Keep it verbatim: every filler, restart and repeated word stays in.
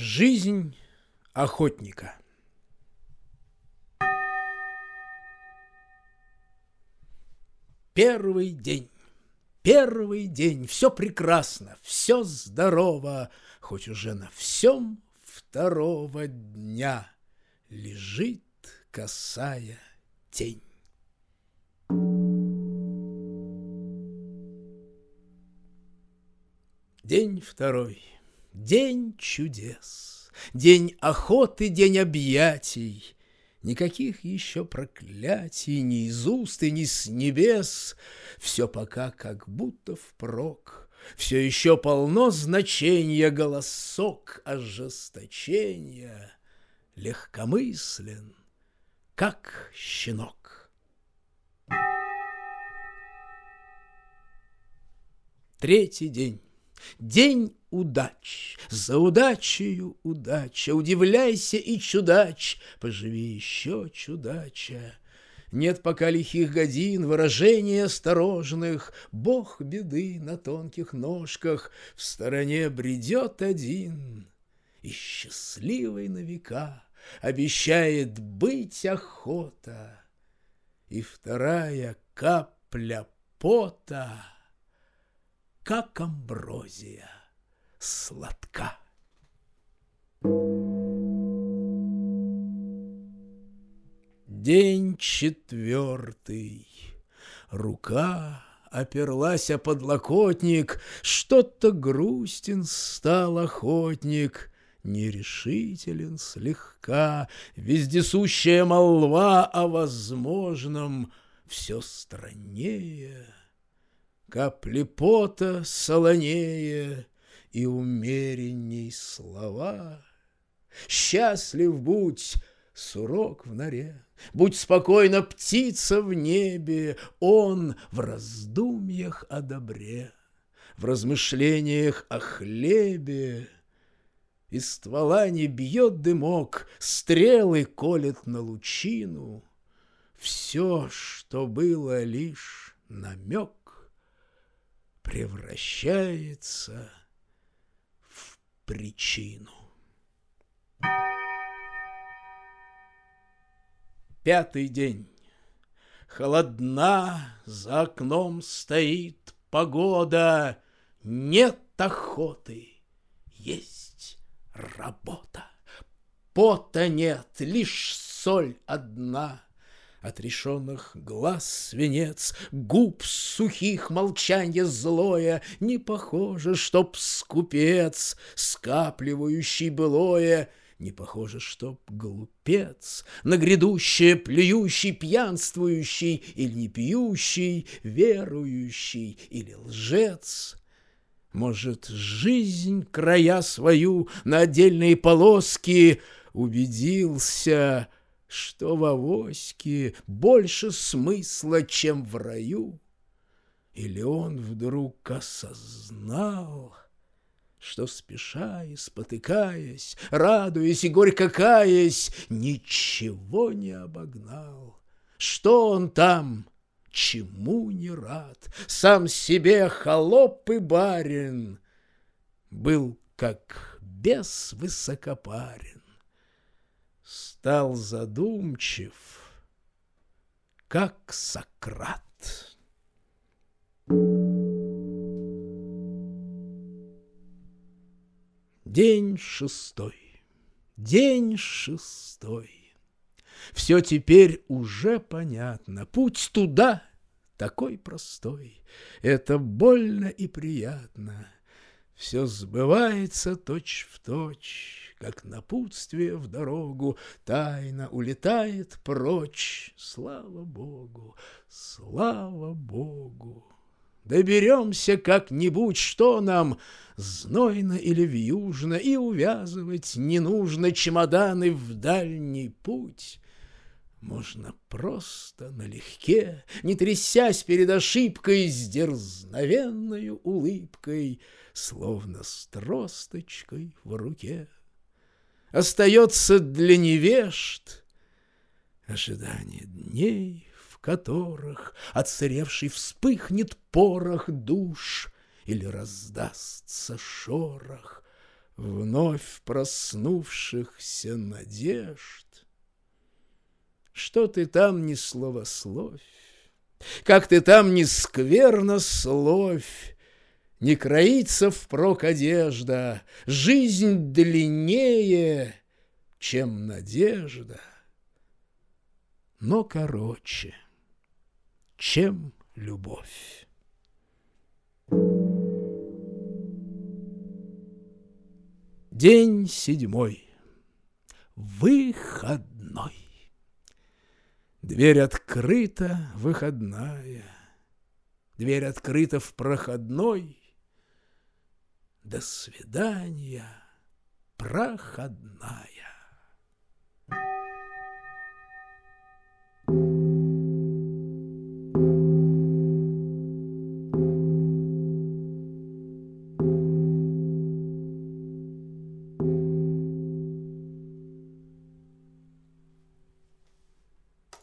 Жизнь охотника. Первый день, первый день, все прекрасно, все здорово, хоть уже на всем второго дня лежит косая тень. День второй. День чудес, день охоты, день объятий. Никаких еще проклятий ни из уст и ни с небес. Все пока как будто впрок, все еще полно значения. Голосок ожесточения легкомыслен, как щенок. Третий день. День удач, за удачею удача, удивляйся и чудач, поживи еще, чудача. Нет пока лихих годин, выражений осторожных, бог беды на тонких ножках в стороне бредет один, и счастливый на века обещает быть охота, и вторая капля пота как амброзия сладка. День четвертый. Рука оперлась о подлокотник, что-то грустен стал охотник, нерешителен слегка, вездесущая молва о возможном все страннее. Капли пота солонее и умеренней слова. Счастлив будь, сурок в норе, будь спокойна птица в небе, он в раздумьях о добре, в размышлениях о хлебе. Из ствола не бьет дымок, стрелы колет на лучину. Все, что было лишь намек, превращается в причину. Пятый день. Холодна, за окном стоит погода. Нет охоты, есть работа. Пота нет, лишь соль одна. Отрешенных глаз свинец, губ сухих молчанье злое, не похоже, чтоб скупец, скапливающий былое, не похоже, чтоб глупец, на грядущее плюющий, пьянствующий или не пьющий, верующий или лжец. Может, жизнь, края свою на отдельные полоски убедился, что в авоське больше смысла, чем в раю? Или он вдруг осознал, что, спеша и спотыкаясь, радуясь и горько каясь, ничего не обогнал? Что он там, чему не рад, сам себе холоп и барин, был как бес высокопарен. Стал задумчив, как Сократ. День шестой. День шестой. Все теперь уже понятно. Путь туда такой простой. Это больно и приятно. Все сбывается точь-в-точь, как напутствие в дорогу, тайна улетает прочь. Слава Богу, слава Богу. Доберемся как-нибудь, что нам, знойно или вьюжно, и увязывать не нужно чемоданы в дальний путь. Можно просто налегке, не трясясь перед ошибкой, с дерзновенною улыбкой, словно с тросточкой в руке. Остается для невежд ожидание дней, в которых отсыревший вспыхнет порох душ или раздастся шорох вновь проснувшихся надежд. Что ты там ни словословь, как ты там ни скверно словь, не кроится впрок одежда, жизнь длиннее, чем надежда, но короче, чем любовь. День седьмой. Выходной. Дверь открыта, выходная. Дверь открыта в проходной. До свидания, проходная.